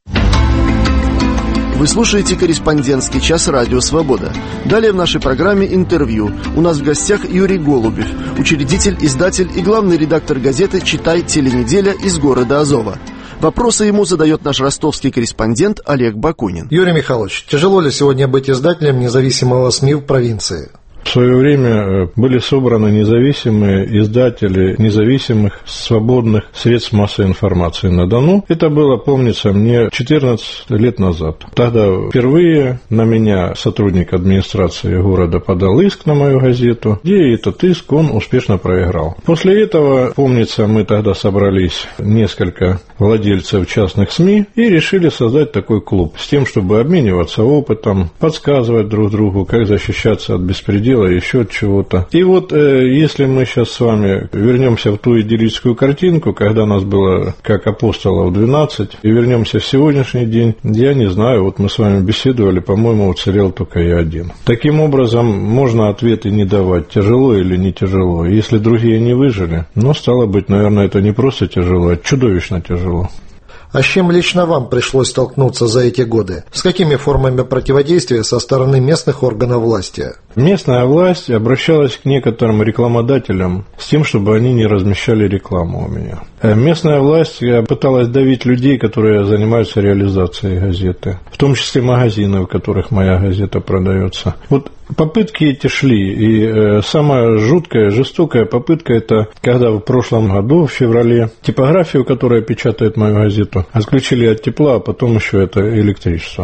Вы слушаете «Корреспондентский час» Радио Свобода. Далее в нашей программе интервью. У нас в гостях Юрий Голубев, учредитель, издатель и главный редактор газеты «Читай. Теленеделя» из города Азова. Вопросы ему задает наш ростовский корреспондент Олег Бакунин. Юрий Михайлович, тяжело ли сегодня быть издателем независимого СМИ в провинции? В свое время были собраны независимые издатели независимых свободных средств массовой информации на Дону. Это было, помнится мне, 14 лет назад. Тогда впервые на меня сотрудник администрации города подал иск на мою газету, и этот иск он успешно проиграл. После этого, помнится, мы тогда собрались несколько владельцев частных СМИ и решили создать такой клуб с тем, чтобы обмениваться опытом, подсказывать друг другу, как защищаться от беспредела, еще от чего-то. И вот если мы сейчас с вами вернемся в ту идиллическую картинку, когда нас было как апостолов 12, и вернемся в сегодняшний день, я не знаю, вот мы с вами беседовали, по-моему, уцелел только я один. Таким образом, можно ответы не давать, тяжело или не тяжело. Если другие не выжили, но стало быть, наверное, это не просто тяжело, а чудовищно тяжело. А с чем лично вам пришлось столкнуться за эти годы? С какими формами противодействия со стороны местных органов власти? Местная власть обращалась к некоторым рекламодателям с тем, чтобы они не размещали рекламу у меня. Местная власть пыталась давить людей, которые занимаются реализацией газеты, в том числе магазины, в которых моя газета продается. Вот попытки эти шли, и самая жуткая, жестокая попытка – это когда в прошлом году, в феврале, типографию, которая печатает мою газету, отключили от тепла, а потом еще это электричество.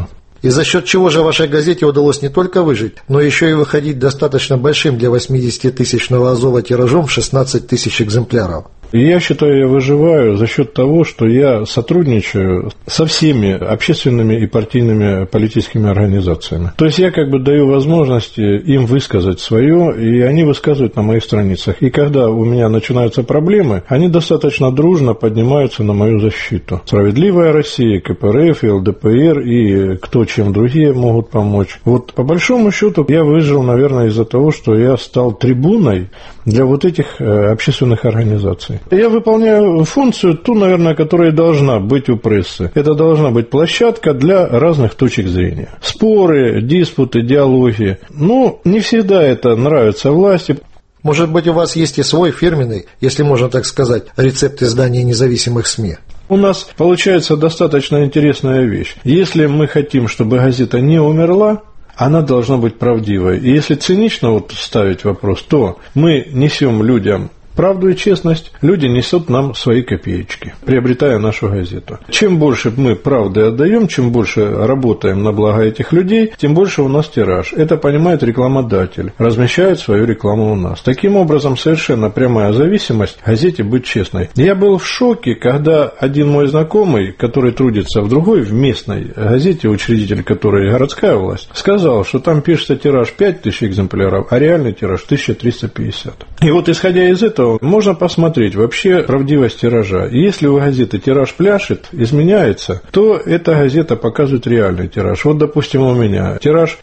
И за счет чего же вашей газете удалось не только выжить, но еще и выходить достаточно большим для 80-тысячного Азова тиражом в 16 тысяч экземпляров? Я считаю, я выживаю за счет того, что я сотрудничаю со всеми общественными и партийными политическими организациями. То есть я как бы даю возможность им высказать свое, и они высказывают на моих страницах. И когда у меня начинаются проблемы, они достаточно дружно поднимаются на мою защиту. «Справедливая Россия», КПРФ, ЛДПР и кто чем другие могут помочь. Вот по большому счету я выжил, наверное, из-за того, что я стал трибуной для вот этих общественных организаций. Я выполняю функцию, ту, наверное, которая должна быть у прессы. Это должна быть площадка для разных точек зрения. Споры, диспуты, диалоги. Ну, не всегда это нравится власти. Может быть, у вас есть и свой фирменный, если можно так сказать, рецепт издания независимых СМИ? У нас получается достаточно интересная вещь. Если мы хотим, чтобы газета не умерла, она должна быть правдивой. И если цинично вот ставить вопрос, то мы несем людям правду и честность, люди несут нам свои копеечки, приобретая нашу газету. Чем больше мы правды отдаем, чем больше работаем на благо этих людей, тем больше у нас тираж. Это понимает рекламодатель, размещает свою рекламу у нас. Таким образом, совершенно прямая зависимость газете быть честной. Я был в шоке, когда один мой знакомый, который трудится в другой, в местной газете, учредитель которой городская власть, сказал, что там пишется тираж 5000 экземпляров, а реальный тираж 1350. И вот исходя из этого, можно посмотреть вообще правдивость тиража. И если у газеты тираж пляшет, изменяется, то эта газета показывает реальный тираж. Вот, допустим, у меня тираж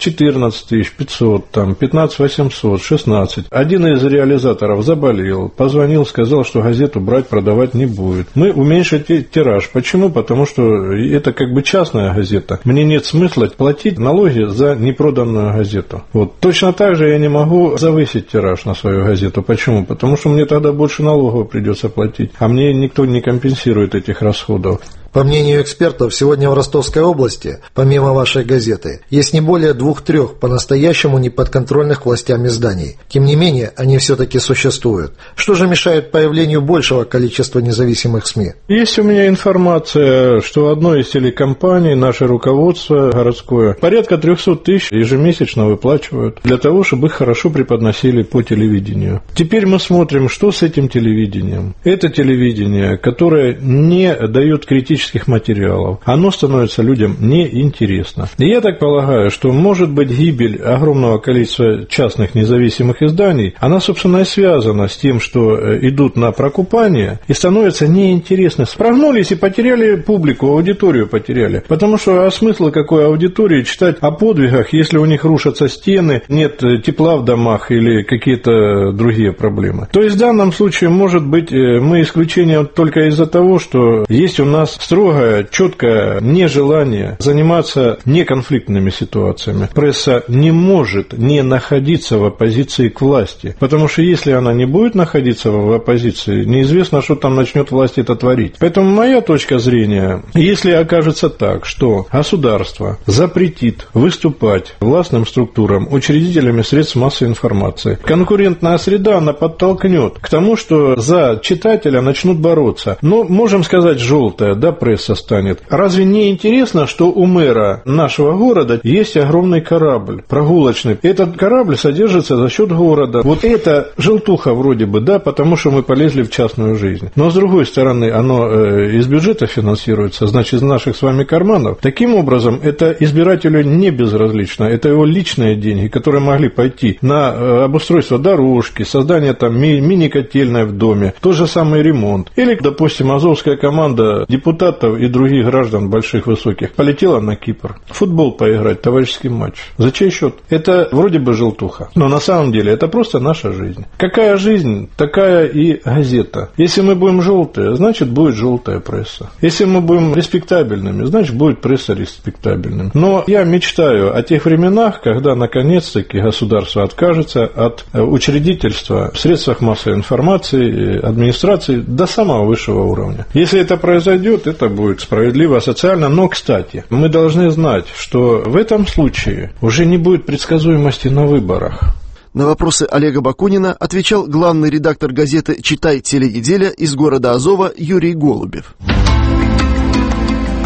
14 500, там, 15 800, 16. Один из реализаторов заболел, позвонил, сказал, что газету брать, продавать не будет. Мы уменьшили тираж. Почему? Потому что это как бы частная газета. Мне нет смысла платить налоги за непроданную газету. Вот. Точно так же я не могу завысить тираж на свою газету. Почему? Потому что мне тогда больше налогов придется платить, а мне никто не компенсирует этих расходов. По мнению экспертов, сегодня в Ростовской области, помимо вашей газеты, есть не более 2-3 по-настоящему неподконтрольных властям изданий. Тем не менее, они все-таки существуют. Что же мешает появлению большего количества независимых СМИ? Есть у меня информация, что одной из телекомпаний, наше руководство городское, порядка 300 тысяч ежемесячно выплачивают для того, чтобы их хорошо преподносили по телевидению. Теперь мы смотрим, что с этим телевидением. Это телевидение, которое не дает критических материалов, оно становится людям неинтересно. И я так полагаю, что может быть гибель огромного количества частных независимых изданий, она, собственно, и связана с тем, что идут на прокупание и становятся неинтересны. Прогнулись и потеряли публику, аудиторию потеряли. Потому что а смысл какой аудитории читать о подвигах, если у них рушатся стены, нет тепла в домах или какие-то другие проблемы. То есть в данном случае, может быть, мы исключение только из-за того, что есть у нас строгое, четкое нежелание заниматься неконфликтными ситуациями. Пресса не может не находиться в оппозиции к власти, потому что если она не будет находиться в оппозиции, неизвестно, что там начнет власть это творить. Поэтому моя точка зрения, если окажется так, что государство запретит выступать властным структурам, учредителями средств массовой информации, конкурентная среда, она подтолкнет к тому, что за читателя начнут бороться. Но, можем сказать, желтая, да, пресса станет. Разве не интересно, что у мэра нашего города есть огромный корабль прогулочный? Этот корабль содержится за счет города. Вот это желтуха вроде бы, да, потому что мы полезли в частную жизнь. Но с другой стороны, оно из бюджета финансируется, значит, из наших с вами карманов. Таким образом, это избирателю не безразлично. Это его личные деньги, которые могли пойти на обустройство дорожки, создание там мини-котельной в доме, тот же самый ремонт. Или, допустим, азовская команда депутатов и других граждан больших, высоких полетела на Кипр. Футбол поиграть, товарищеский матч. За чей счет? Это вроде бы желтуха. Но на самом деле это просто наша жизнь. Какая жизнь, такая и газета. Если мы будем желтые, значит будет желтая пресса. Если мы будем респектабельными, значит будет пресса респектабельным. Но я мечтаю о тех временах, когда наконец-таки государство откажется от учредительства в средствах массовой информации, администрации до самого высшего уровня. Если это произойдет, это будет справедливо, социально. Но, кстати, мы должны знать, что в этом случае уже не будет предсказуемости на выборах. На вопросы Олега Бакунина отвечал главный редактор газеты «Читай теленеделя» из города Азова Юрий Голубев.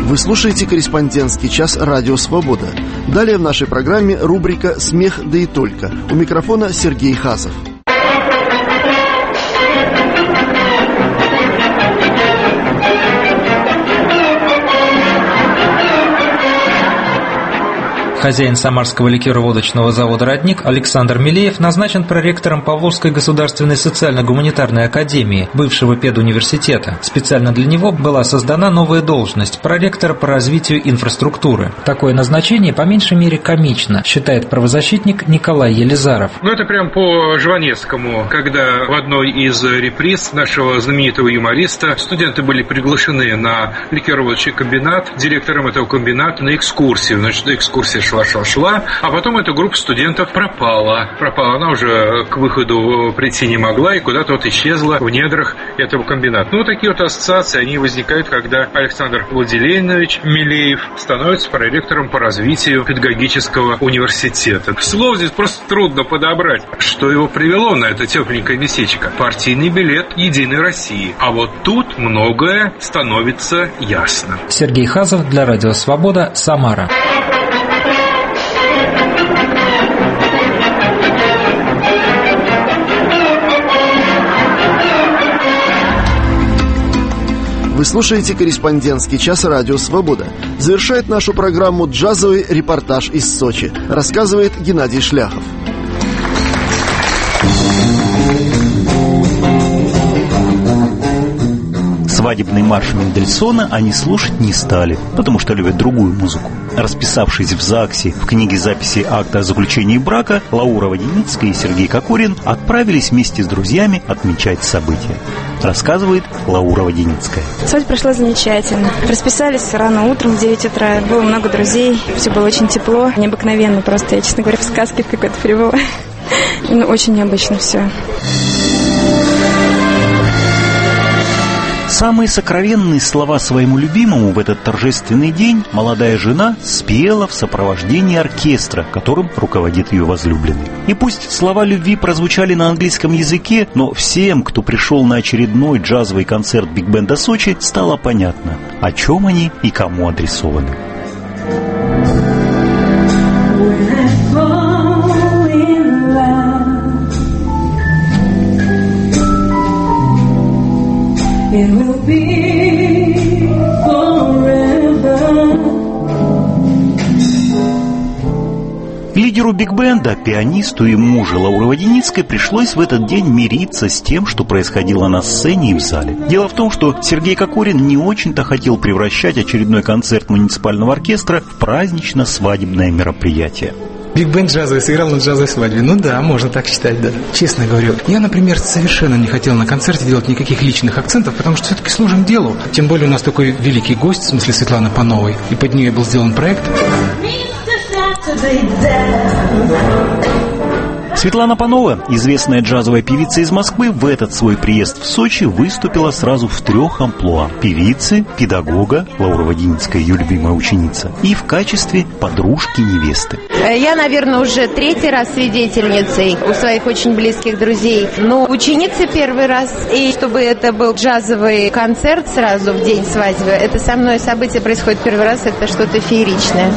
Вы слушаете «Корреспондентский час» Радио Свобода. Далее в нашей программе рубрика «Смех да и только». У микрофона Сергей Хазов. Хозяин Самарского ликероводочного завода «Родник» Александр Милеев назначен проректором Павловской государственной социально-гуманитарной академии, бывшего педуниверситета. Специально для него была создана новая должность – проректора по развитию инфраструктуры. Такое назначение по меньшей мере комично, считает правозащитник Николай Елизаров. Это прям по Жванецкому, когда в одной из реприз нашего знаменитого юмориста студенты были приглашены на ликероводочный комбинат, директором этого комбината на экскурсию. Значит, экскурсия шла, а потом эта группа студентов пропала. Она уже к выходу прийти не могла и куда-то исчезла в недрах этого комбината. Такие ассоциации, они возникают, когда Александр Владимирович Милеев становится проректором по развитию педагогического университета. Слов здесь просто трудно подобрать. Что его привело на это тепленькое местечко? Партийный билет «Единой России». А вот тут многое становится ясно. Сергей Хазов для Радио Свобода, Самара. Вы слушаете «Корреспондентский час» Радио Свобода. Завершает нашу программу джазовый репортаж из Сочи. Рассказывает Геннадий Шляхов. Свадебный марш Мендельсона они слушать не стали, потому что любят другую музыку. Расписавшись в ЗАГСе в книге записи акта о заключении брака, Лаура Водяницкая и Сергей Кокорин отправились вместе с друзьями отмечать события. Рассказывает Лаура Водяницкая. Свадьба прошла замечательно. Расписались рано утром в 9 утра. Было много друзей. Все было очень тепло. Необыкновенно просто. Я, честно говоря, в сказке какой-то прибыла. Очень необычно все. Самые сокровенные слова своему любимому в этот торжественный день молодая жена спела в сопровождении оркестра, которым руководит ее возлюбленный. И пусть слова любви прозвучали на английском языке, но всем, кто пришел на очередной джазовый концерт биг-бенда Сочи, стало понятно, о чем они и кому адресованы. It will be forever. Лидеру биг-бенда, пианисту и мужу Лауры Водяницкой пришлось в этот день мириться с тем, что происходило на сцене и в зале. Дело в том, что Сергей Кокорин не очень-то хотел превращать очередной концерт муниципального оркестра в празднично-свадебное мероприятие. Биг-бенд джазовый сыграл на джазовой свадьбе. Да, можно так считать, да. Честно говорю, я, например, совершенно не хотел на концерте делать никаких личных акцентов, потому что все-таки служим делу. Тем более у нас такой великий гость, в смысле Светлана Пановой, и под нее был сделан проект. Светлана Панова, известная джазовая певица из Москвы, в этот свой приезд в Сочи выступила сразу в 3 амплуа: певицы, педагога, Лаура Водяницкая, ее любимая ученица, и в качестве подружки-невесты. Я, наверное, уже 3-й раз свидетельницей у своих очень близких друзей, но ученица 1-й раз. И чтобы это был джазовый концерт сразу в день свадьбы, это со мной событие происходит 1-й раз, это что-то фееричное.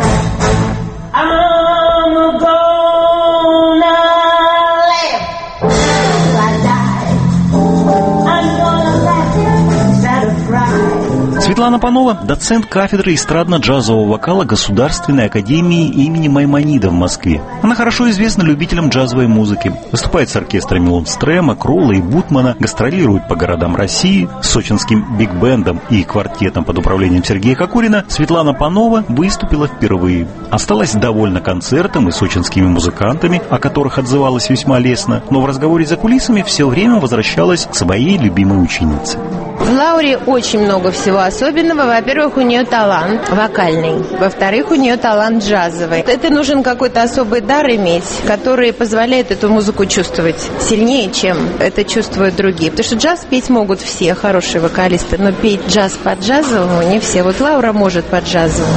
Светлана Панова – доцент кафедры эстрадно-джазового вокала Государственной академии имени Маймонида в Москве. Она хорошо известна любителям джазовой музыки. Выступает с оркестрами Лундстрема, Кролла и Бутмана, гастролирует по городам России. С сочинским биг-бендом и квартетом под управлением Сергея Кокорина Светлана Панова выступила впервые. Осталась довольна концертом и сочинскими музыкантами, о которых отзывалась весьма лестно, но в разговоре за кулисами все время возвращалась к своей любимой ученице. В Лауре очень много всего особенного. Во-первых, у нее талант вокальный. Во-вторых, у нее талант джазовый. Это нужен какой-то особый дар иметь, который позволяет эту музыку чувствовать сильнее, чем это чувствуют другие. Потому что джаз петь могут все хорошие вокалисты, но петь джаз по джазовому не все. Вот Лаура может по джазовому.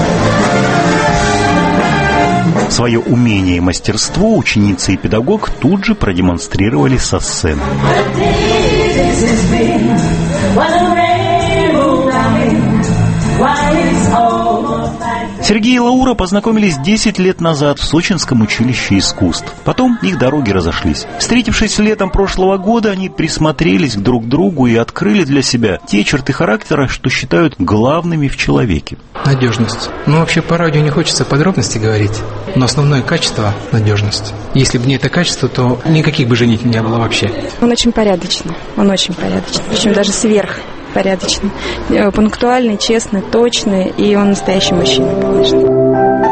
Свое умение и мастерство ученица и педагог тут же продемонстрировали со сцены. Was a rainbow coming, Сергей и Лаура познакомились 10 лет назад в Сочинском училище искусств. Потом их дороги разошлись. Встретившись летом прошлого года, они присмотрелись друг к другу и открыли для себя те черты характера, что считают главными в человеке. Надежность. Вообще по радио не хочется подробности говорить, но основное качество – надежность. Если бы не это качество, то никаких бы женитьб не было вообще. Он очень порядочный, причем даже сверхпорядочный. Пунктуальный, честный, точный, и он настоящий мужчина, конечно.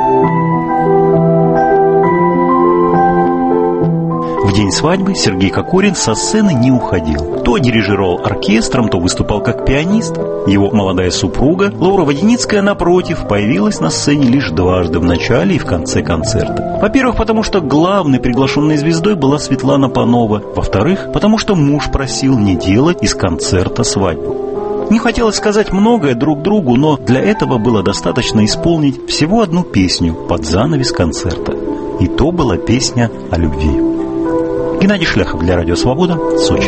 В день свадьбы Сергей Кокорин со сцены не уходил. То дирижировал оркестром, то выступал как пианист. Его молодая супруга Лаура Водяницкая, напротив, появилась на сцене лишь дважды, в начале и в конце концерта. Во-первых, потому что главной приглашенной звездой была Светлана Панова. Во-вторых, потому что муж просил не делать из концерта свадьбу. Не хотелось сказать многое друг другу, но для этого было достаточно исполнить всего одну песню под занавес концерта. И то была песня о любви. Геннадий Шляхов для Радио Свобода, Сочи.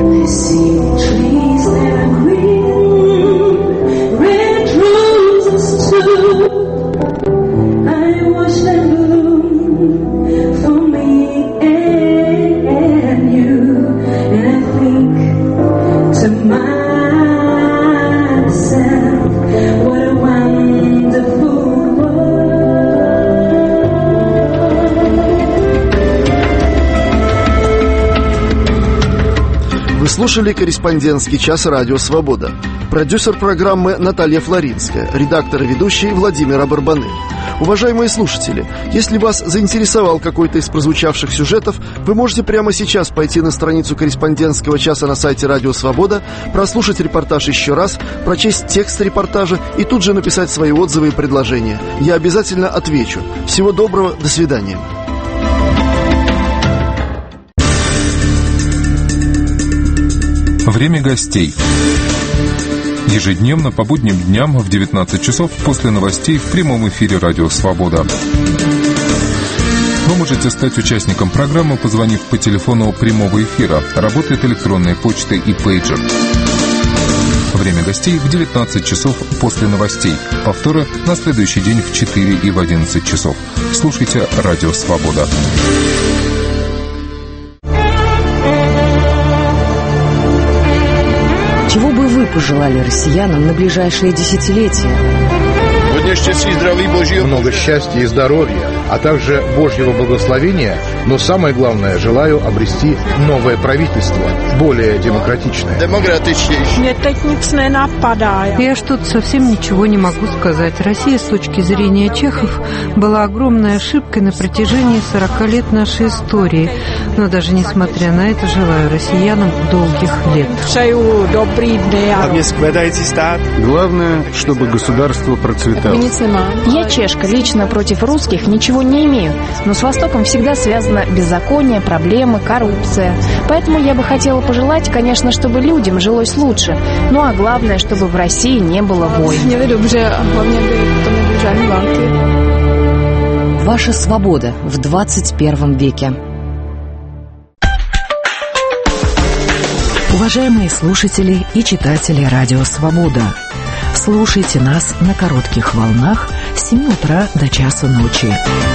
Слушали «Корреспондентский час» Радио Свобода. Продюсер программы Наталья Флоринская, редактор и ведущий Владимир Абарбаны. Уважаемые слушатели, если вас заинтересовал какой-то из прозвучавших сюжетов, вы можете прямо сейчас пойти на страницу «Корреспондентского часа» на сайте Радио Свобода, прослушать репортаж еще раз, прочесть текст репортажа и тут же написать свои отзывы и предложения. Я обязательно отвечу. Всего доброго, до свидания. Время гостей. Ежедневно по будним дням в 19 часов после новостей в прямом эфире «Радио Свобода». Вы можете стать участником программы, позвонив по телефону прямого эфира. Работает электронная почта и пейджер. Время гостей в 19 часов после новостей. Повторы на следующий день в 4 и в 11 часов. Слушайте «Радио Свобода». Чего бы вы пожелали россиянам на ближайшие десятилетия? Много счастья и здоровья, а также Божьего благословения, но самое главное, желаю обрести новое правительство, более демократичное. Я что-то совсем ничего не могу сказать. Россия, с точки зрения чехов, была огромной ошибкой на протяжении 40 лет нашей истории. Но даже несмотря на это, желаю россиянам долгих лет. Главное, чтобы государство процветало. Я чешка, лично против русских ничего не имею, но с Востоком всегда связано беззаконие, проблемы, коррупция. Поэтому я бы хотела пожелать, конечно, чтобы людям жилось лучше, ну а главное, чтобы в России не было войн. Ваша свобода в 21 веке. Уважаемые слушатели и читатели Радио Свобода, слушайте нас на коротких волнах с 7 утра до часа ночи.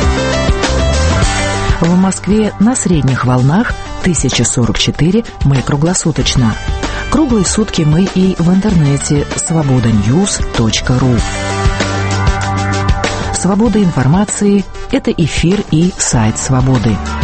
В Москве на средних волнах 1044 мы круглосуточно. Круглые сутки мы и в интернете svobodanews.ru. Свобода информации – это эфир и сайт Свободы.